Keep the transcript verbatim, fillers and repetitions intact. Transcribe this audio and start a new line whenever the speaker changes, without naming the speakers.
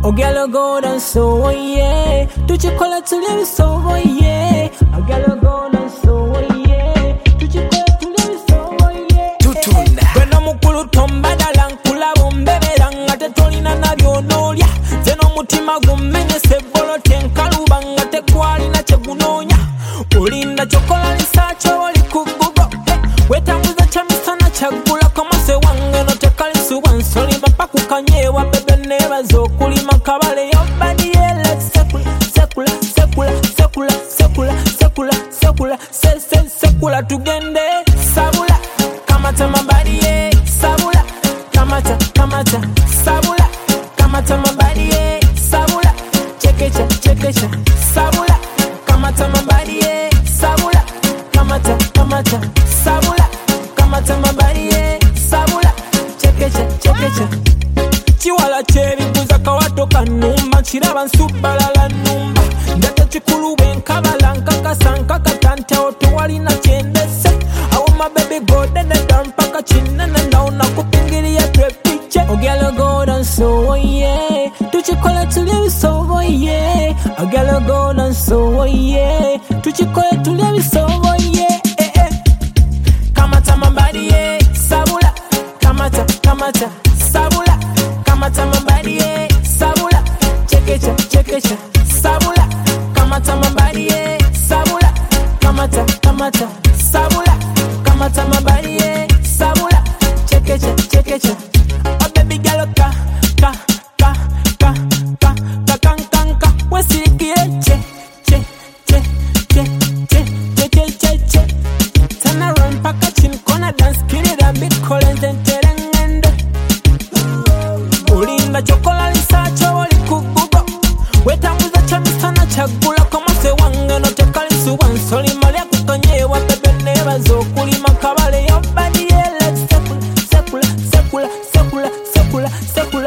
Ogelo go dance so yeah. Tuchikola tuli so yeah. Ogelo go dance so yeah. Tuchikola tuli so yeah.
Tutunda.
Wena mukulu tomba dalankula bombebera ngate tolina nabyo nolya. Zeno mutima gummene sebolo tenkaluba ngate kwali na chegunonya. Ulinda chokola lisacho wali kugugo. Wetambuza chamisana chagula kama se wange no tekali suwansoli mapaku kanyewa bebe neba zokulima kabale yobadi ele sekula sekula sekula sekula sekula sekula sekula se se sekula tugende sabula kamata mabadi ye sabula kamata kamata sabula kamata mabadi ye sabula chekecha chekecha sabula kamata mabadi ye sabula kamata kamata sabula kamata mabadi ye sabula chekecha chekecha chiwala chebi kuza kawato kanumba chiraba nsubala la numba ndate chikulu benkabala nkaka sanka katante otuwali na chendese awo mababy go dene dampaka chinene nauna kupingiri ya twepiche ogelo go dance so yeah tuchikola tuli so yeah ogelo go dance so yeah tuchikola tuli so yeah eh eh kamata mabadi ye sabula kamata kamata sabula kamata mabadi ye sabula chekecha chekecha sabula kamata mabadi ye sabula kamata kamata sabula kamata mabadi ye sabula chekecha chekecha oh baby girl ka ka ka ka ka ka kan kan ka wasiki che che che che che che che che che turn around paka chin kona dance kiri da bit kolen tenterengende ulinda chokola lisacho wali kugugo wetambuza chamisana chagula kama se wange no tekali suwansoli malia kukanyewa bebe neba zokulima kabale yobadi ele sekula sekula sekula sekula sekula sekula